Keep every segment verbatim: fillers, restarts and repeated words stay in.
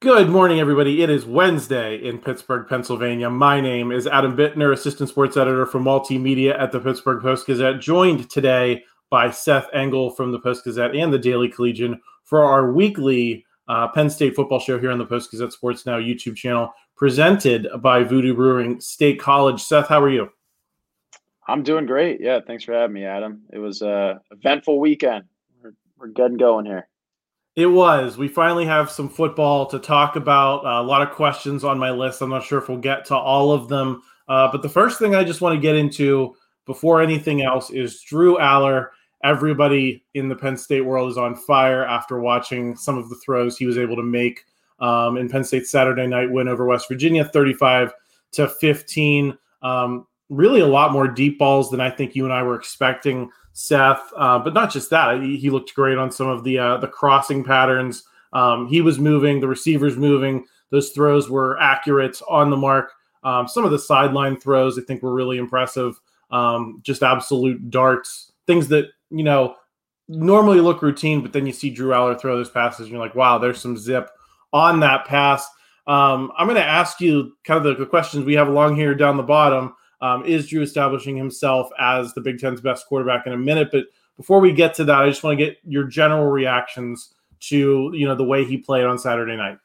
Good morning, everybody. It is Wednesday in Pittsburgh, Pennsylvania. My name is Adam Bittner, assistant sports editor for multimedia at the Pittsburgh Post-Gazette, joined today by Seth Engel from the Post-Gazette and the Daily Collegian for our weekly uh, Penn State football show here on the Post-Gazette Sports Now YouTube channel, presented by Voodoo Brewing State College. Seth, how are you? I'm doing great. Yeah, thanks for having me, Adam. It was a eventful weekend. We're, we're getting going here. It was. We finally have some football to talk about. Uh, a lot of questions on my list. I'm not sure if we'll get to all of them. Uh, but the first thing I just want to get into before anything else is Drew Allar. Everybody in the Penn State world is on fire after watching some of the throws he was able to make um, in Penn State's Saturday night win over West Virginia, thirty-five to fifteen. Um, really a lot more deep balls than I think you and I were expecting, Seth. Uh, but not just that. He, he looked great on some of the uh, the crossing patterns. Um, he was moving, the receivers moving. Those throws were accurate, on the mark. Um, some of the sideline throws I think were really impressive. Um, just absolute darts, things that, you know, normally look routine, but then you see Drew Allar throw those passes and you're like, wow, there's some zip on that pass. Um, I'm going to ask you kind of the, the questions we have along here down the bottom. Um, is Drew establishing himself as the Big Ten's best quarterback in a minute? But before we get to that, I just want to get your general reactions to, you know, the way he played on Saturday night.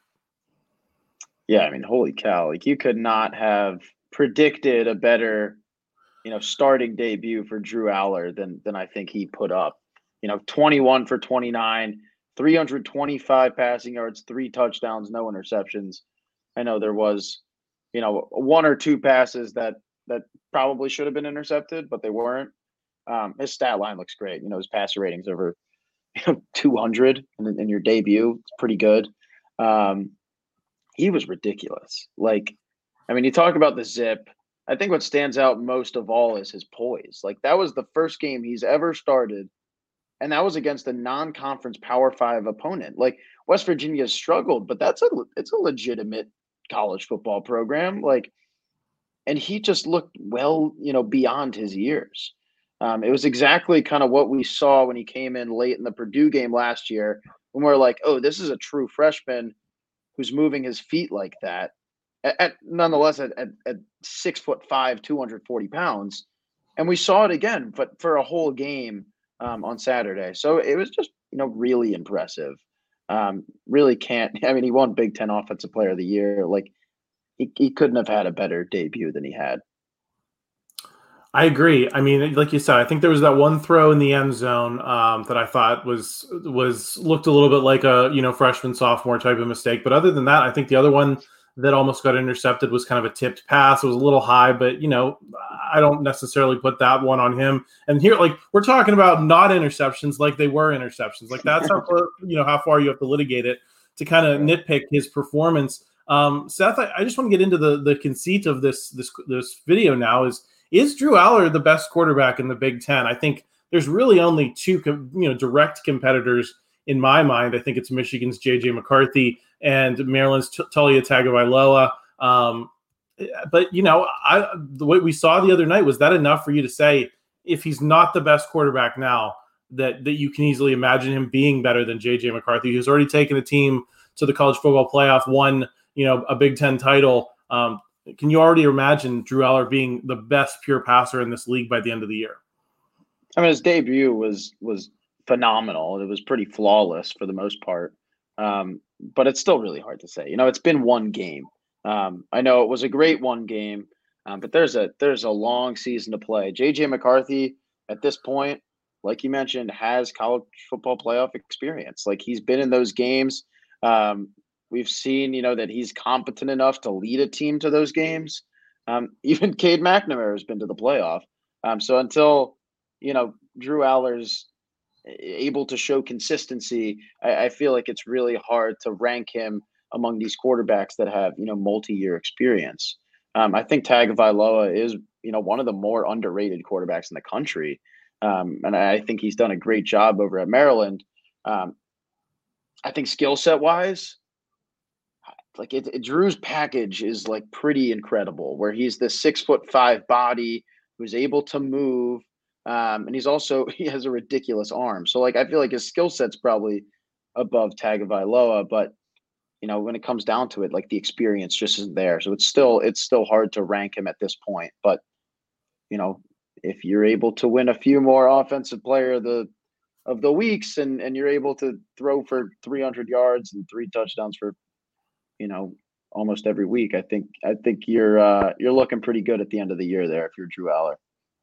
Yeah, I mean, holy cow. Like, you could not have predicted a better, you know, starting debut for Drew Allar than than I think he put up. You know, twenty-one for twenty-nine, three hundred twenty-five passing yards, three touchdowns, no interceptions. I know there was, you know, one or two passes that that probably should have been intercepted, but they weren't. Um, his stat line looks great. You know, his passer ratings over you know, two hundred in, in your debut. It's pretty good. Um, he was ridiculous. Like, I mean, you talk about the zip. I think what stands out most of all is his poise. Like, that was the first game he's ever started, and that was against a non-conference Power Five opponent. Like, West Virginia has struggled, but that's a it's a legitimate college football program. Like, and he just looked well, you know, beyond his years. Um, it was exactly kind of what we saw when he came in late in the Purdue game last year, when we are like, oh, this is a true freshman who's moving his feet like that. At, at nonetheless, at, at, at six foot five, two hundred forty pounds, and we saw it again, but for a whole game um, on Saturday. So it was just, you know, really impressive. Um, really can't. I mean, he won Big Ten Offensive Player of the Year. Like, he, he couldn't have had a better debut than he had. I agree. I mean, like you said, I think there was that one throw in the end zone um, that I thought was was looked a little bit like a, you know, freshman sophomore type of mistake. But other than that, I think the other one that almost got intercepted was kind of a tipped pass. It was a little high, but, you know, I don't necessarily put that one on him. And here, like, we're talking about not interceptions like they were interceptions. Like, that's how you know how far you have to litigate it to kind of nitpick his performance. Um, Seth, I, I just want to get into the the conceit of this this this video now. Is Is Drew Allar the best quarterback in the Big Ten? I think there's really only two, you know, direct competitors in my mind. I think it's Michigan's J J McCarthy and Maryland's Taulia Tagovailoa. Um, but, you know, I, the way we saw the other night, was that enough for you to say, if he's not the best quarterback now, that that you can easily imagine him being better than J J McCarthy, who's already taken a team to the college football playoff, won, you know, a Big Ten title? Um, Can you already imagine Drew Allar being the best pure passer in this league by the end of the year? I mean, his debut was was phenomenal. It was pretty flawless for the most part, um, but it's still really hard to say. You know, it's been one game. Um, I know it was a great one game, um, but there's a there's a long season to play. J J McCarthy at this point, like you mentioned, has college football playoff experience. Like, he's been in those games. Um, We've seen, you know, that he's competent enough to lead a team to those games. Um, even Cade McNamara has been to the playoff. Um, so until, you know, Drew Allar's able to show consistency, I, I feel like it's really hard to rank him among these quarterbacks that have, you know, multi-year experience. Um, I think Tagovailoa is, you know, one of the more underrated quarterbacks in the country. Um, and I think he's done a great job over at Maryland. Um, I think skill set wise, like it, it, Drew's package is like pretty incredible, where he's this six foot five body who's able to move. Um, and he's also, he has a ridiculous arm. So like, I feel like his skill set's probably above Tagovailoa, but you know, when it comes down to it, like the experience just isn't there. So it's still it's still hard to rank him at this point. But you know, if you're able to win a few more offensive player of the of the weeks, and and you're able to throw for three hundred yards and three touchdowns for, you know, almost every week, I think I think you're uh, you're looking pretty good at the end of the year there if you're Drew Aller.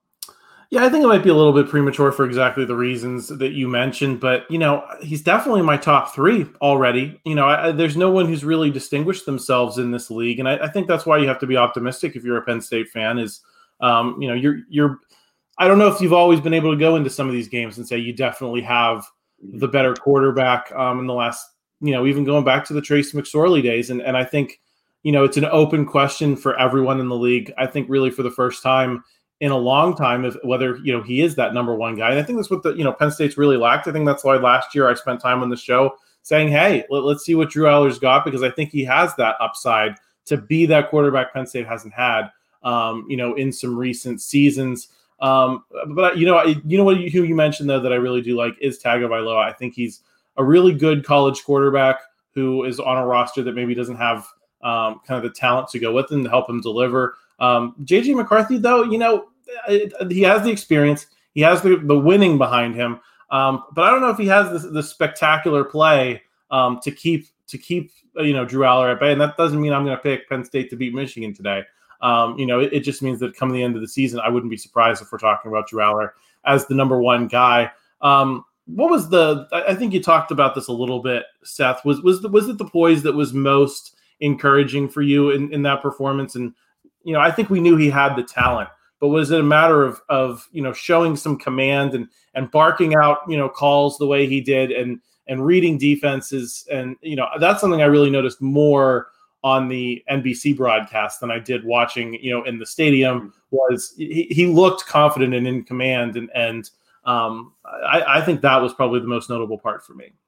Yeah, I think it might be a little bit premature for exactly the reasons that you mentioned, but you know, he's definitely in my top three already. You know, I, there's no one who's really distinguished themselves in this league, and I, I think that's why you have to be optimistic if you're a Penn State fan. Is um, you know, you're you're. I don't know if you've always been able to go into some of these games and say you definitely have the better quarterback um, in the last, you know, even going back to the Trace McSorley days, and and I think, you know, it's an open question for everyone in the league. I think really for the first time in a long time, if whether, you know, he is that number one guy. And I think that's what the, you know, Penn State's really lacked. I think that's why last year I spent time on the show saying, hey, let, let's see what Drew Aller's got, because I think he has that upside to be that quarterback Penn State hasn't had, um, you know, in some recent seasons. Um, but, you know, you know what you, who you mentioned, though, that I really do like is Tagovailoa. I think he's a really good college quarterback who is on a roster that maybe doesn't have um, kind of the talent to go with him to help him deliver. Um, J J McCarthy, though, you know, he has the experience. He has the, the winning behind him. Um, but I don't know if he has this, this spectacular play um, to keep, to keep you know, Drew Aller at bay. And that doesn't mean I'm going to pick Penn State to beat Michigan today. Um, you know, it, it just means that come the end of the season, I wouldn't be surprised if we're talking about Drew Aller as the number one guy. Um, what was the, I think you talked about this a little bit, Seth, was, was, the, was it the poise that was most encouraging for you in, in that performance? And, you know, I think we knew he had the talent, but was it a matter of, of, you know, showing some command and, and barking out, you know, calls the way he did and, and reading defenses? And, you know, that's something I really noticed more on the N B C broadcast than I did watching, you know, in the stadium. Was he, he looked confident and in command. And, and um, I, I think that was probably the most notable part for me.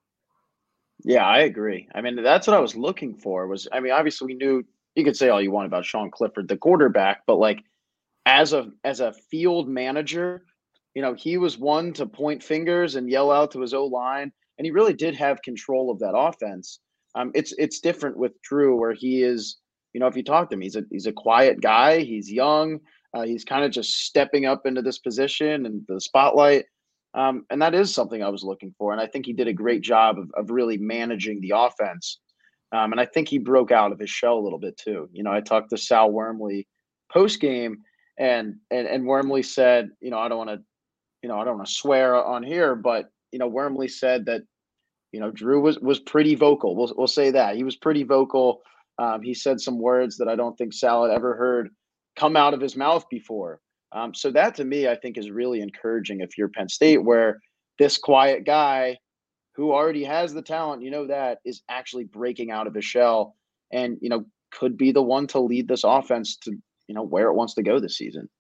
Yeah, I agree. I mean, that's what I was looking for was, I mean, obviously we knew, you could say all you want about Sean Clifford, the quarterback, but like as a, as a field manager, you know, he was one to point fingers and yell out to his O-line, and he really did have control of that offense. Um, it's, it's different with Drew, where he is, you know, if you talk to him, he's a, he's a quiet guy. He's young. Uh, he's kind of just stepping up into this position and the spotlight. Um, and that is something I was looking for. And I think he did a great job of, of really managing the offense. Um, and I think he broke out of his shell a little bit too. You know, I talked to Sal Wormley post game, and, and, and Wormley said, you know, I don't want to, you know, I don't want to swear on here, but, you know, Wormley said that, you know, Drew was, was pretty vocal. We'll, we'll say that he was pretty vocal. Um, he said some words that I don't think Sal had ever heard come out of his mouth before. Um, so that to me, I think is really encouraging if you're Penn State, where this quiet guy who already has the talent, you know, that is actually breaking out of his shell and, you know, could be the one to lead this offense to, you know, where it wants to go this season.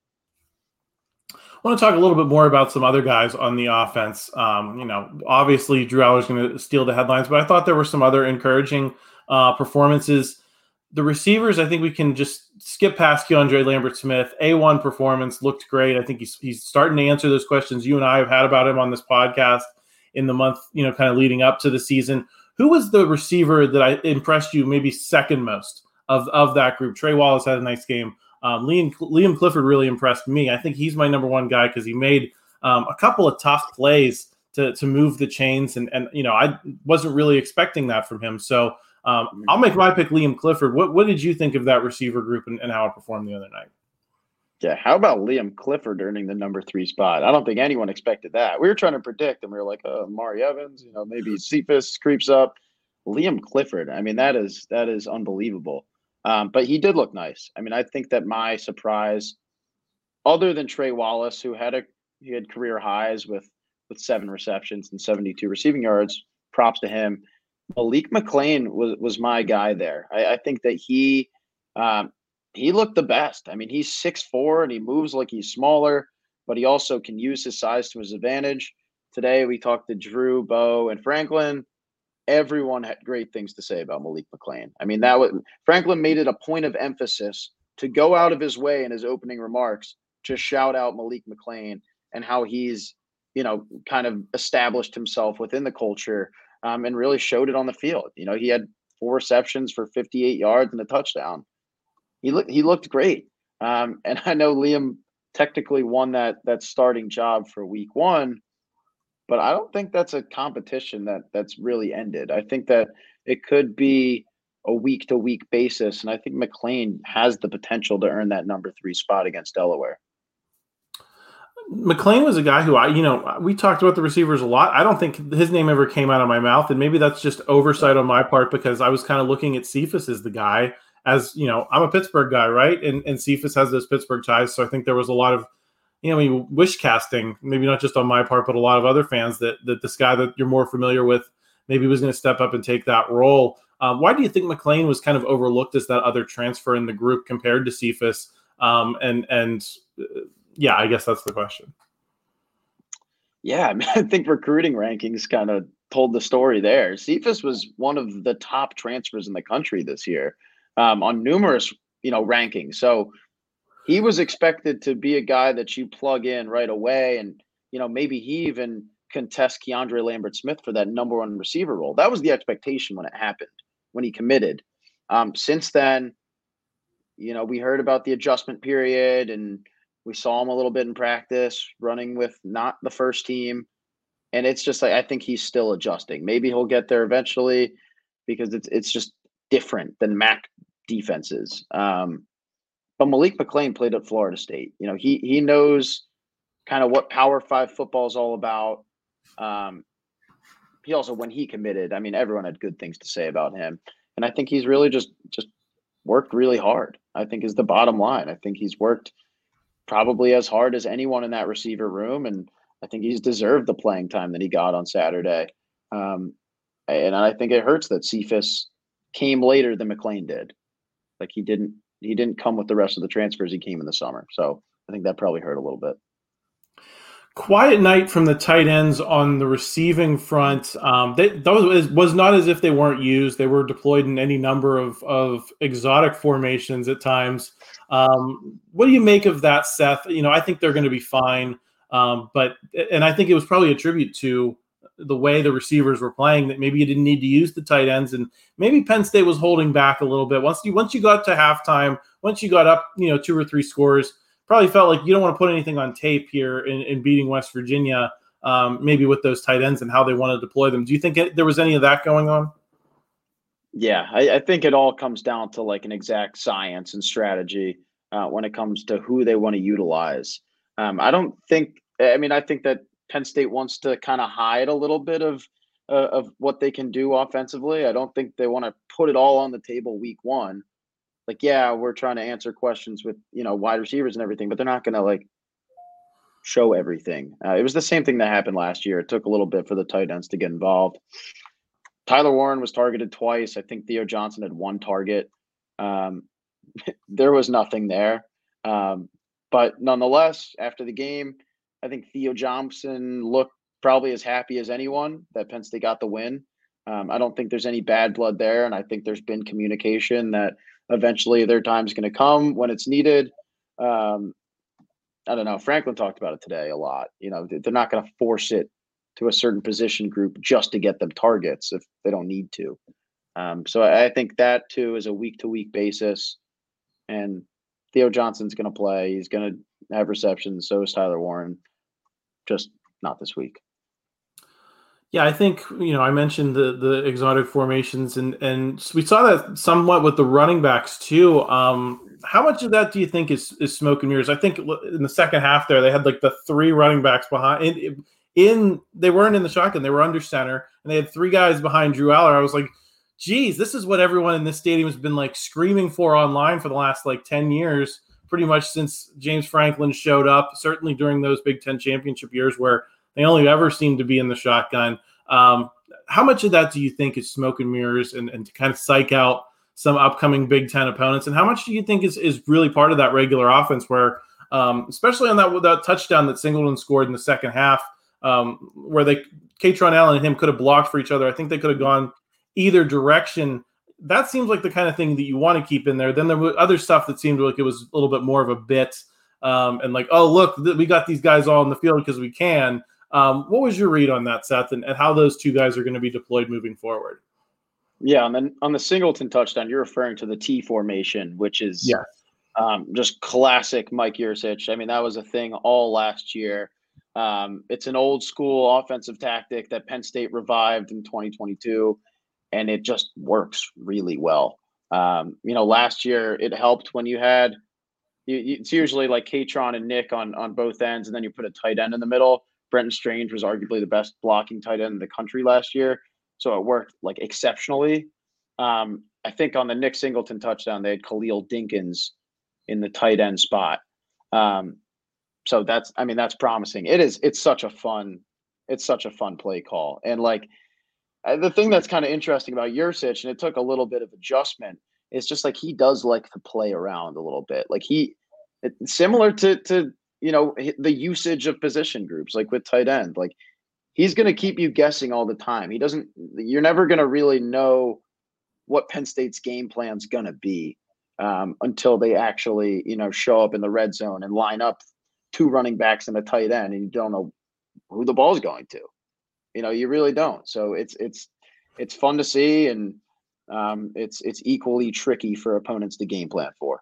I want to talk a little bit more about some other guys on the offense. Um, you know, obviously Drew Aller is going to steal the headlines, but I thought there were some other encouraging uh, performances. The receivers, I think we can just skip past Keandre Lambert-Smith. A one performance, looked great. I think he's he's starting to answer those questions you and I have had about him on this podcast in the month, you know, kind of leading up to the season. Who was the receiver that I impressed you maybe second most of, of that group? Trey Wallace had a nice game. Um, Liam, Liam Clifford really impressed me. I think he's my number one guy because he made um, a couple of tough plays to to move the chains, and and you know I wasn't really expecting that from him. So um, I'll make my pick, Liam Clifford. What what did you think of that receiver group and, and how it performed the other night? Yeah, how about Liam Clifford earning the number three spot? I don't think anyone expected that. We were trying to predict, and we were like, "Oh, Mari Evans, you know, maybe Cephas creeps up." Liam Clifford, I mean, that is that is unbelievable. Um, but he did look nice. I mean, I think that my surprise, other than Trey Wallace, who had a he had career highs with with seven receptions and seventy-two receiving yards, props to him. Malik McClain was was my guy there. I, I think that he um, he looked the best. I mean, he's six foot four and he moves like he's smaller, but he also can use his size to his advantage. Today we talked to Drew, Bo, and Franklin. Everyone had great things to say about Malik McClain. I mean, that was Franklin made it a point of emphasis to go out of his way in his opening remarks to shout out Malik McClain and how he's, you know, kind of established himself within the culture um, and really showed it on the field. You know, he had four receptions for fifty-eight yards and a touchdown. He looked he looked great. Um, and I know Liam technically won that that starting job for week one, but I don't think that's a competition that that's really ended. I think that it could be a week to week basis, and I think McClain has the potential to earn that number three spot against Delaware. McClain was a guy who I, you know, we talked about the receivers a lot. I don't think his name ever came out of my mouth, and maybe that's just oversight on my part because I was kind of looking at Cephas as the guy. As you know, I'm a Pittsburgh guy, right? And and Cephas has those Pittsburgh ties, so I think there was a lot of, you know, I mean, wish casting, maybe not just on my part, but a lot of other fans that that this guy that you're more familiar with maybe was going to step up and take that role. Um, why do you think McClain was kind of overlooked as that other transfer in the group compared to Cephas? Um, and and uh, yeah, I guess that's the question. Yeah, I mean, I think recruiting rankings kind of told the story there. Cephas was one of the top transfers in the country this year um, on numerous, you know, rankings. So he was expected to be a guy that you plug in right away, and you know maybe he even contests Keandre Lambert-Smith for that number one receiver role. That was the expectation when it happened, when he committed. Um, since then, you know, we heard about the adjustment period, and we saw him a little bit in practice, running with not the first team, and it's just like I think he's still adjusting. Maybe he'll get there eventually, because it's it's just different than M A C defenses. Um, But Malik McClain played at Florida State. You know, he he knows kind of what Power Five football is all about. Um, he also, when he committed, I mean, everyone had good things to say about him, and I think he's really just just worked really hard. I think is the bottom line. I think he's worked probably as hard as anyone in that receiver room, and I think he's deserved the playing time that he got on Saturday. Um, and I think it hurts that Cephas came later than McClain did. Like he didn't. He didn't come with the rest of the transfers. He came in the summer. So I think that probably hurt a little bit. Quiet night from the tight ends on the receiving front. Um, they, those was not as if they weren't used. They were deployed in any number of, of exotic formations at times. Um, what do you make of that, Seth? You know, I think they're going to be fine. Um, but and I think it was probably a tribute to the way the receivers were playing that maybe you didn't need to use the tight ends, and maybe Penn State was holding back a little bit. Once you once you got to halftime, once you got up, you know, two or three scores, probably felt like you don't want to put anything on tape here in, in beating West Virginia, um, maybe with those tight ends and how they want to deploy them. Do you think it, there was any of that going on? Yeah, I, I think it all comes down to like an exact science and strategy uh, when it comes to who they want to utilize. Um, I don't think, I mean, I think that Penn State wants to kind of hide a little bit of uh, of what they can do offensively. I don't think they want to put it all on the table week one. Like, yeah, we're trying to answer questions with, you know, wide receivers and everything, but they're not going to like show everything. Uh, it was the same thing that happened last year. It took a little bit for the tight ends to get involved. Tyler Warren was targeted twice. I think Theo Johnson had one target. Um, there was nothing there. Um, but nonetheless, after the game, I think Theo Johnson looked probably as happy as anyone that Penn State got the win. Um, I don't think there's any bad blood there, and I think there's been communication that eventually their time's going to come when it's needed. Um, I don't know. Franklin talked about it today a lot. You know, they're not going to force it to a certain position group just to get them targets if they don't need to. Um, so I think that too is a week-to-week basis, and Theo Johnson's going to play. He's going to have receptions. So is Tyler Warren. Just not this week. Yeah, I think, you know, I mentioned the the exotic formations, and and we saw that somewhat with the running backs too. Um, how much of that do you think is is smoke and mirrors? I think in the second half there, they had like the three running backs behind. In, in they weren't in the shotgun; they were under center, and they had three guys behind Drew Aller. I was like, geez, this is what everyone in this stadium has been like screaming for online for the last like ten years, pretty much since James Franklin showed up, certainly during those Big Ten championship years where they only ever seemed to be in the shotgun. Um, how much of that do you think is smoke and mirrors and, and to kind of psych out some upcoming Big Ten opponents? And how much do you think is, is really part of that regular offense where, um, especially on that, that touchdown that Singleton scored in the second half, um, where they, Katron Allen and him could have blocked for each other. I think they could have gone either direction. That seems like the kind of thing that you want to keep in there. Then there was other stuff that seemed like it was a little bit more of a bit um, and like, oh, look, th- we got these guys all in the field because we can. Um, what was your read on that, Seth, and, and how those two guys are going to be deployed moving forward? Yeah, and then on the Singleton touchdown, you're referring to the T formation, which is Yes. um, just classic Mike Yurcich. I mean, that was a thing all last year. Um, it's an old school offensive tactic that Penn State revived in twenty twenty-two, and it just works really well. Um, you know, last year it helped when you had you, you, it's usually like Katron and Nick on on both ends, and then you put a tight end in the middle. Brenton Strange was arguably the best blocking tight end in the country last year, so it worked like exceptionally. Um, I think on the Nick Singleton touchdown, they had Khalil Dinkins in the tight end spot. Um, so that's, I mean, that's promising. It is. It's such a fun. It's such a fun play call, and like uh, the thing that's kind of interesting about Yurcich, and it took a little bit of adjustment. It's just like he does like to play around a little bit. Like he, it, similar to to you know the usage of position groups, like with tight end. Like he's going to keep you guessing all the time. He doesn't. You're never going to really know what Penn State's game plan's going to be um, until they actually you know show up in the red zone and line up two running backs and a tight end, and you don't know who the ball's going to. You know, you really don't. So it's it's it's fun to see, and um, it's it's equally tricky for opponents to game plan for.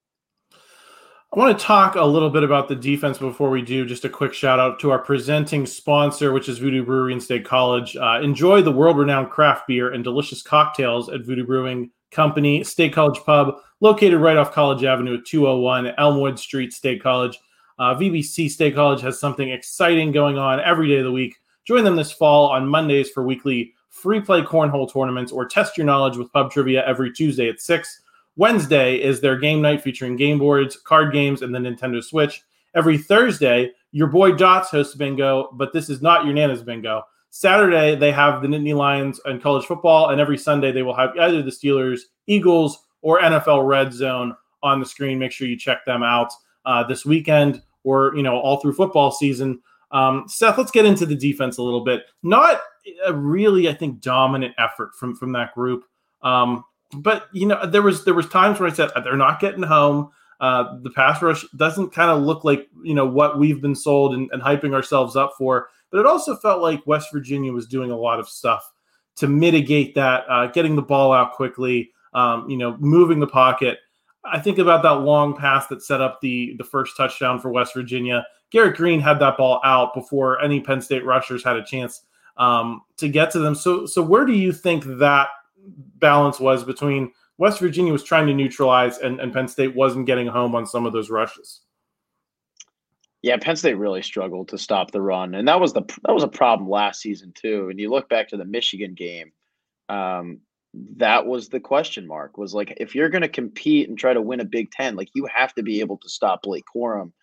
I want to talk a little bit about the defense before we do. Just a quick shout out to our presenting sponsor, which is Voodoo Brewery and State College. Uh, enjoy the world-renowned craft beer and delicious cocktails at Voodoo Brewing Company, State College Pub, located right off College Avenue at two oh one Elmwood Street, State College. Uh, V B C State College has something exciting going on every day of the week. Join them this fall on Mondays for weekly free play cornhole tournaments, or test your knowledge with pub trivia every Tuesday at six. Wednesday is their game night featuring game boards, card games, and the Nintendo Switch. Every Thursday, your boy Dots hosts bingo, but this is not your Nana's bingo. Saturday, they have the Nittany Lions and college football, and every Sunday they will have either the Steelers, Eagles, or N F L Red Zone on the screen. Make sure you check them out uh, this weekend, or you know all through football season. Um, Seth, let's get into the defense a little bit. Not a really, I think, dominant effort from from that group. Um, but you know, there was there was times where I said they're not getting home. Uh, the pass rush doesn't kind of look like you know what we've been sold and, and hyping ourselves up for. But it also felt like West Virginia was doing a lot of stuff to mitigate that, uh, getting the ball out quickly, um, you know, moving the pocket. I think about that long pass that set up the the first touchdown for West Virginia. Garrett Green had that ball out before any Penn State rushers had a chance um, to get to them. So, so where do you think that balance was between West Virginia was trying to neutralize and, and Penn State wasn't getting home on some of those rushes? Yeah, Penn State really struggled to stop the run, and that was the that was a problem last season too. And you look back to the Michigan game, um, that was the question mark. Was like, if you're going to compete and try to win a Big Ten, like you have to be able to stop Blake Corum.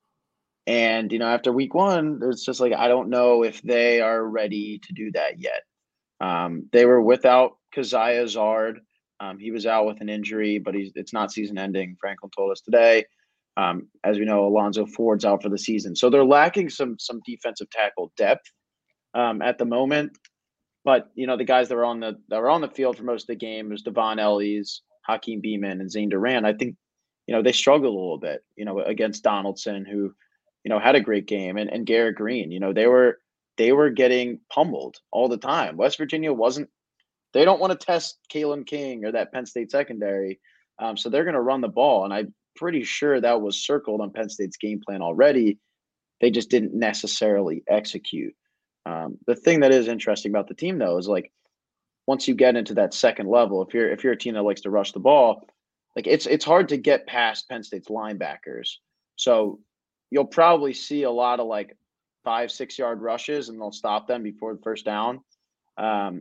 And you know, after week one, it's just like I don't know if they are ready to do that yet. Um, they were without Keziah Zard. Um, he was out with an injury, but he's it's not season ending. Franklin told us today. Um, as we know, Alonzo Ford's out for the season, so they're lacking some some defensive tackle depth um, at the moment. But you know, the guys that were on the that were on the field for most of the game was Devon Ellies, Hakeem Beamon, and Zane Durant. I think you know they struggled a little bit, you know, against Donaldson, who you know had a great game, and and Garrett Green. You know, they were they were getting pummeled all the time. West Virginia wasn't. They don't want to test Kalen King or that Penn State secondary, um, so they're going to run the ball, and I. Pretty sure that was circled on Penn State's game plan already. They just didn't necessarily execute. Um, the thing that is interesting about the team, though, is like once you get into that second level, if you're if you're a team that likes to rush the ball, like it's it's hard to get past Penn State's linebackers. So you'll probably see a lot of like five, six yard rushes, and they'll stop them before the first down. Um,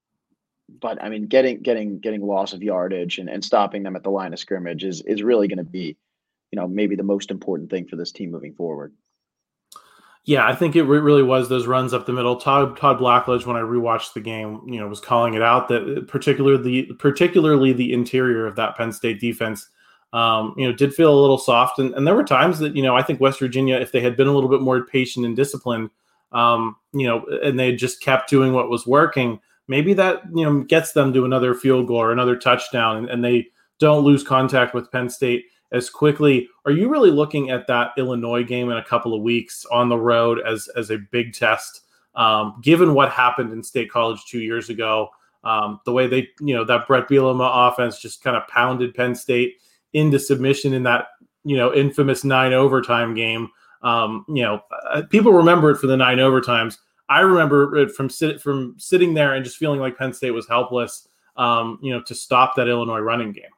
But I mean, getting getting getting loss of yardage and, and stopping them at the line of scrimmage is is really going to be, you know, maybe the most important thing for this team moving forward. Yeah, I think it re- really was those runs up the middle. Todd Todd Blackledge, when I rewatched the game, you know, was calling it out that particularly the particularly the interior of that Penn State defense, um, you know, did feel a little soft. And, and there were times that, you know, I think West Virginia, if they had been a little bit more patient and disciplined, um, you know, and they just kept doing what was working, maybe that, you know, gets them to another field goal or another touchdown, and, and they don't lose contact with Penn State as quickly. Are you really looking at that Illinois game in a couple of weeks on the road as as a big test, um, given what happened in State College two years ago? Um, the way they, you know, that Brett Bielema offense just kind of pounded Penn State into submission in that, you know, infamous nine overtime game. Um, you know, uh, people remember it for the nine overtimes. I remember it from sit from sitting there and just feeling like Penn State was helpless, um, you know, to stop that Illinois running game.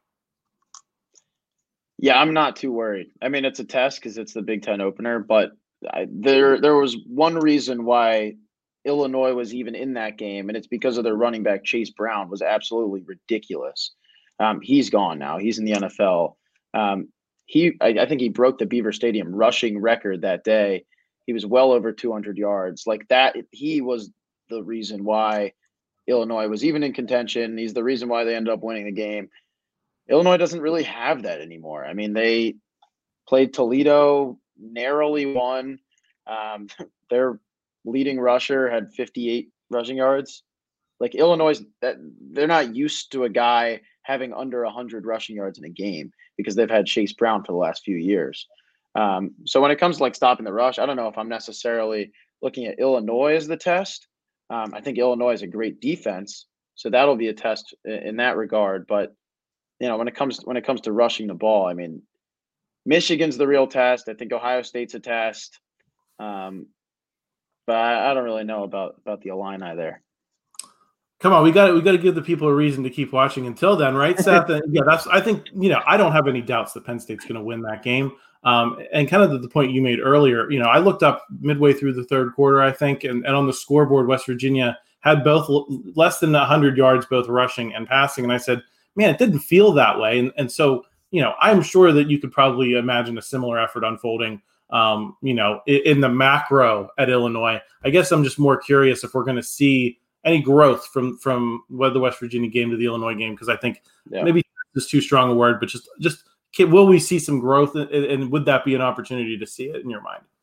Yeah, I'm not too worried. I mean, it's a test because it's the Big Ten opener, but I, there there was one reason why Illinois was even in that game, and it's because of their running back Chase Brown was absolutely ridiculous. Um, he's gone now. He's in the N F L. Um, he, I, I think he broke the Beaver Stadium rushing record that day. He was well over two hundred yards. Like that, he was the reason why Illinois was even in contention. He's the reason why they ended up winning the game. Illinois doesn't really have that anymore. I mean, they played Toledo, narrowly won. Um, their leading rusher had fifty-eight rushing yards. Like Illinois, that they're not used to a guy having under one hundred rushing yards in a game because they've had Chase Brown for the last few years. Um, so when it comes to like stopping the rush, I don't know if I'm necessarily looking at Illinois as the test. Um, I think Illinois is a great defense, so that'll be a test in, in that regard. But you know, when it comes when it comes to rushing the ball, I mean, Michigan's the real test. I think Ohio State's a test. Um, but I, I don't really know about about the Illini there. Come on, we got we got to give the people a reason to keep watching until then, right, Seth? And yeah, that's. I think you know I don't have any doubts that Penn State's going to win that game. Um, and kind of the, the point you made earlier, you know, I looked up midway through the third quarter, I think, and, and on the scoreboard, West Virginia had both l- less than one hundred yards, both rushing and passing, and I said, man, it didn't feel that way, and and so you know, I'm sure that you could probably imagine a similar effort unfolding. Um, you know, in, in the macro at Illinois. I guess I'm just more curious if we're going to see any growth from from the West Virginia game to the Illinois game, because I think yeah. maybe this is too strong a word, but just just can, will we see some growth, and, and would that be an opportunity to see it in your mind?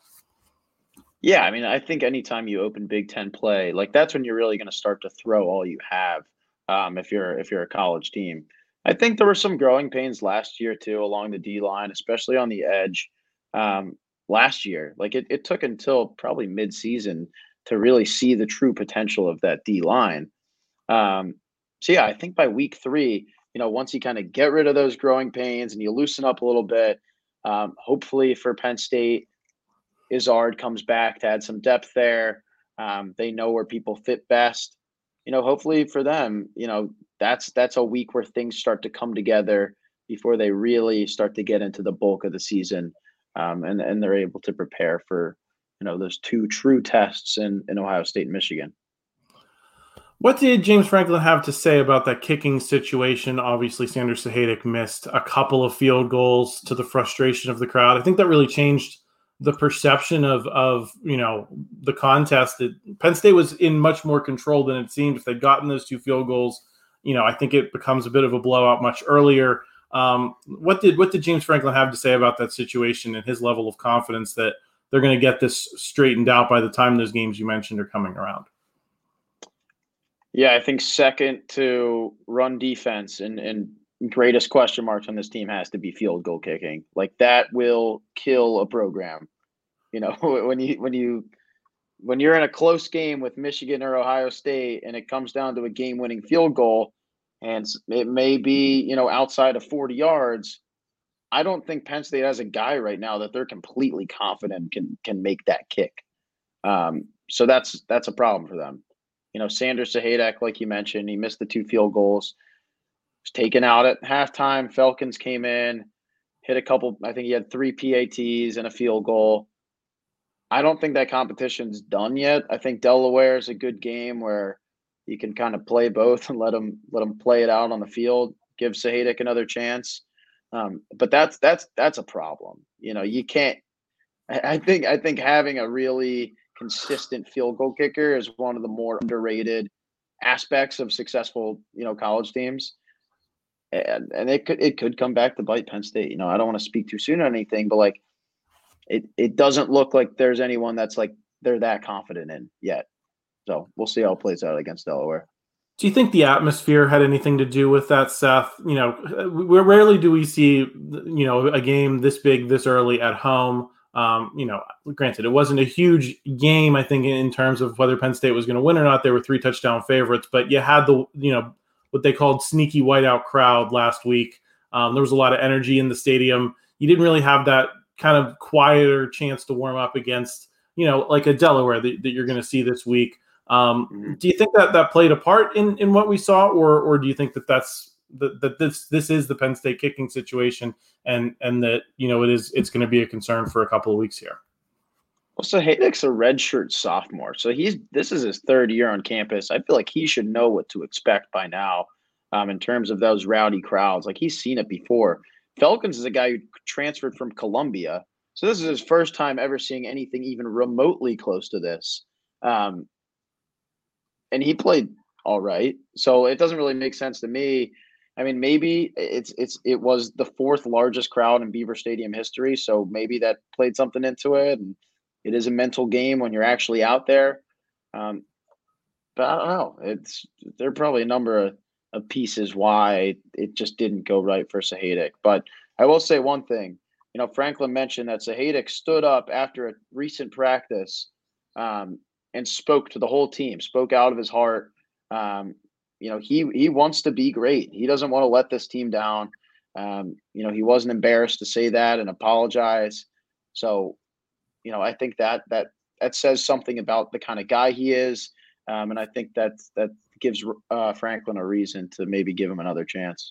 Yeah, I mean, I think anytime you open Big Ten play, like that's when you're really going to start to throw all you have. Um, if you're if you're a college team, I think there were some growing pains last year too along the D line, especially on the edge. Um, last year, like it, it took until probably mid-season to really see the true potential of that D line. Um, so yeah, I think by week three, you know, once you kind of get rid of those growing pains and you loosen up a little bit, um, hopefully for Penn State, Izzard comes back to add some depth there. Um, they know where people fit best. You know, hopefully for them, you know, that's that's a week where things start to come together before they really start to get into the bulk of the season, um, and and they're able to prepare for, you know, those two true tests in, in Ohio State and Michigan. What did James Franklin have to say about that kicking situation? Obviously, Sanders Sahaydak missed a couple of field goals to the frustration of the crowd. I think that really changed the perception of, of you know, the contest. That Penn State was in much more control than it seemed. If they'd gotten those two field goals, you know, I think it becomes a bit of a blowout much earlier. Um, what did what did James Franklin have to say about that situation and his level of confidence that they're going to get this straightened out by the time those games you mentioned are coming around? Yeah, I think second to run defense and, and greatest question marks on this team has to be field goal kicking. Like that will kill a program. You know, when you when you when you're in a close game with Michigan or Ohio State and it comes down to a game-winning field goal and it may be, you know, outside of forty yards, I don't think Penn State has a guy right now that they're completely confident can can make that kick. Um, so that's that's a problem for them. You know, Sanders Sahaydak, like you mentioned, he missed the two field goals. Was taken out at halftime. Falcons came in, hit a couple. I think he had three P A Ts and a field goal. I don't think that competition's done yet. I think Delaware is a good game where you can kind of play both and let them let them play it out on the field. Give Sahaydak another chance. Um, but that's that's that's a problem. You know, you can't. I, I think I think having a really consistent field goal kicker is one of the more underrated aspects of successful, you know, college teams. And and it could it could come back to bite Penn State. You know, I don't want to speak too soon on anything, but like it it doesn't look like there's anyone that's like they're that confident in yet. So we'll see how it plays out against Delaware. Do you think the atmosphere had anything to do with that, Seth? You know, we rarely do we see, you know, a game this big, this early at home. Um, you know, granted, it wasn't a huge game, I think, in terms of whether Penn State was going to win or not. They were three touchdown favorites, but you had the, you know, what they called sneaky whiteout crowd last week. Um, there was a lot of energy in the stadium. You didn't really have that kind of quieter chance to warm up against, you know, like a Delaware that, that you're going to see this week. Um, Mm-hmm. Do you think that that played a part in, in what we saw, or or do you think that that's that, that this this is the Penn State kicking situation, and and that, you know, it is it's going to be a concern for a couple of weeks here? Well, so Haydick's a redshirt sophomore, so he's this is his third year on campus. I feel like he should know what to expect by now, um, in terms of those rowdy crowds. Like, he's seen it before. Felkins is a guy who transferred from Columbia, so this is his first time ever seeing anything even remotely close to this. Um, and he played all right, so it doesn't really make sense to me. I mean, maybe it's it's it was the fourth largest crowd in Beaver Stadium history, so maybe that played something into it, and it is a mental game when you're actually out there. Um, but I don't know. It's there are probably a number of, of pieces why it just didn't go right for Sahaydak. But I will say one thing. You know, Franklin mentioned that Sahaydak stood up after a recent practice, um, and spoke to the whole team, spoke out of his heart. Um, you know, he he wants to be great. He doesn't want to let this team down. Um, you know, he wasn't embarrassed to say that and apologize. So, you know, I think that that that says something about the kind of guy he is, um, and I think that that gives uh, Franklin a reason to maybe give him another chance.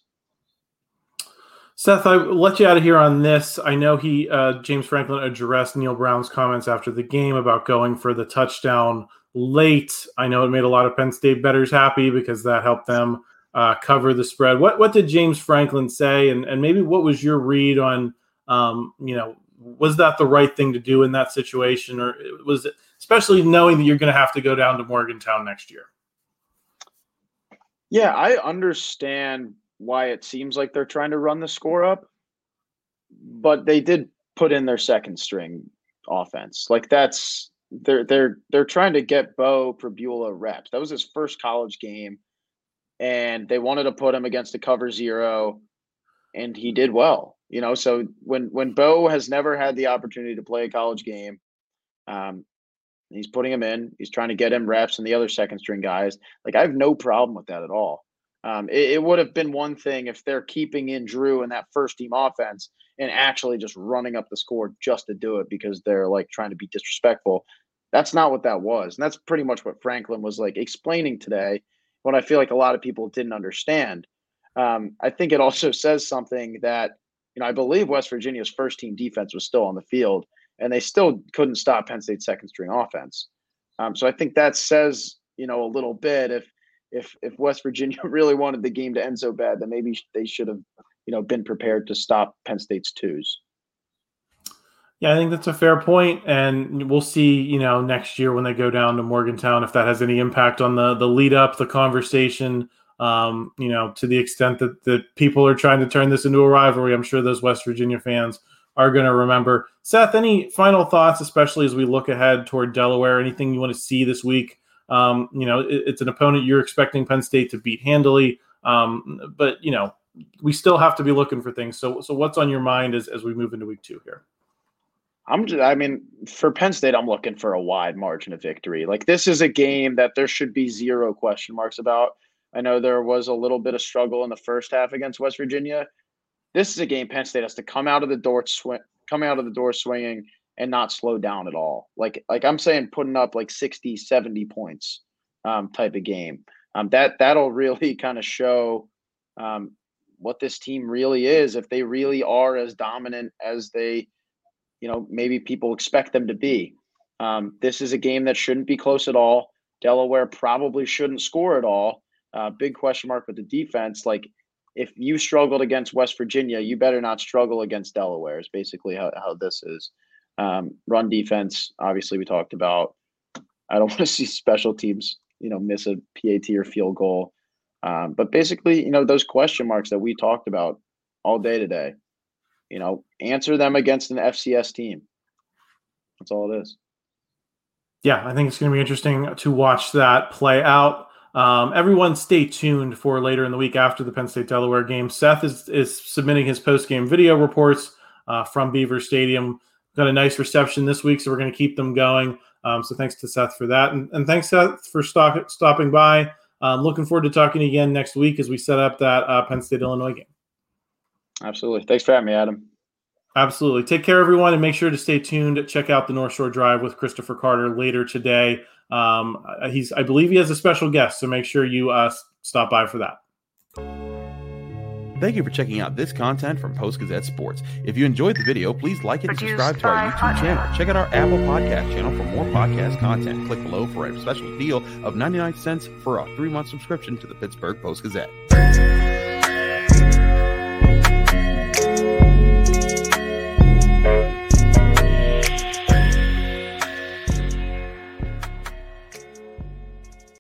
Seth, I'll let you out of here on this. I know he, uh, James Franklin, addressed Neil Brown's comments after the game about going for the touchdown late. I know it made a lot of Penn State bettors happy because that helped them uh, cover the spread. What what did James Franklin say, and and maybe what was your read on, um, you know, was that the right thing to do in that situation, or was it, especially knowing that you're going to have to go down to Morgantown next year? Yeah, I understand why it seems like they're trying to run the score up, but they did put in their second string offense. Like, that's they're they're they're trying to get Bo Pribula reps. That was his first college game, and they wanted to put him against a cover zero, and he did well. You know, so when when Bo has never had the opportunity to play a college game, um, he's putting him in. He's trying to get him reps and the other second string guys. Like, I have no problem with that at all. Um, it, it would have been one thing if they're keeping in Drew in that first team offense and actually just running up the score just to do it because they're like trying to be disrespectful. That's not what that was. And that's pretty much what Franklin was like explaining today, what I feel like a lot of people didn't understand. Um, I think it also says something that, you know, I believe West Virginia's first team defense was still on the field, and they still couldn't stop Penn State's second string offense. Um, so I think that says, you know, a little bit. If if if West Virginia really wanted the game to end so bad, then maybe they should have, you know, been prepared to stop Penn State's twos. Yeah, I think that's a fair point, and we'll see, you know, next year when they go down to Morgantown if that has any impact on the the lead up, the conversation. Um, you know, to the extent that that people are trying to turn this into a rivalry, I'm sure those West Virginia fans are going to remember. Seth, any final thoughts, especially as we look ahead toward Delaware? Anything you want to see this week? Um, you know, it, it's an opponent you're expecting Penn State to beat handily, um, but you know, we still have to be looking for things. So, so what's on your mind as as we move into week two here? I'm just, I mean, for Penn State, I'm looking for a wide margin of victory. Like, this is a game that there should be zero question marks about. I know there was a little bit of struggle in the first half against West Virginia. This is a game Penn State has to come out of the door swing, come out of the door swinging and not slow down at all. Like, like I'm saying, putting up like sixty, seventy points um, type of game. Um, that that'll really kind of show um, what this team really is, if they really are as dominant as they, you know, maybe people expect them to be. Um, this is a game that shouldn't be close at all. Delaware probably shouldn't score at all. Uh, big question mark with the defense. Like, if you struggled against West Virginia, you better not struggle against Delaware is basically how, how this is. Um, run defense, obviously we talked about. I don't want to see special teams, you know, miss a P A T or field goal. Um, but basically, you know, those question marks that we talked about all day today, you know, answer them against an F C S team. That's all it is. Yeah, I think it's going to be interesting to watch that play out. Um, everyone stay tuned for later in the week after the Penn State Delaware game. Seth is, is submitting his post-game video reports uh, from Beaver Stadium. got a nice reception this week, so we're going to keep them going. Um, so thanks to Seth for that. And, and thanks, Seth, for stock, stopping by. Um, looking forward to talking again next week as we set up that uh, Penn State-Illinois game. Absolutely. Thanks for having me, Adam. Absolutely. Take care, everyone, and make sure to stay tuned. Check out the North Shore Drive with Christopher Carter later today. Um, he's, I believe he has a special guest, so make sure you uh, stop by for that. Thank you for checking out this content from Post-Gazette Sports. If you enjoyed the video, please like it and subscribe to our YouTube channel. Check out our Apple Podcast channel for more podcast content. Click below for a special deal of ninety-nine cents for a three-month subscription to the Pittsburgh Post-Gazette.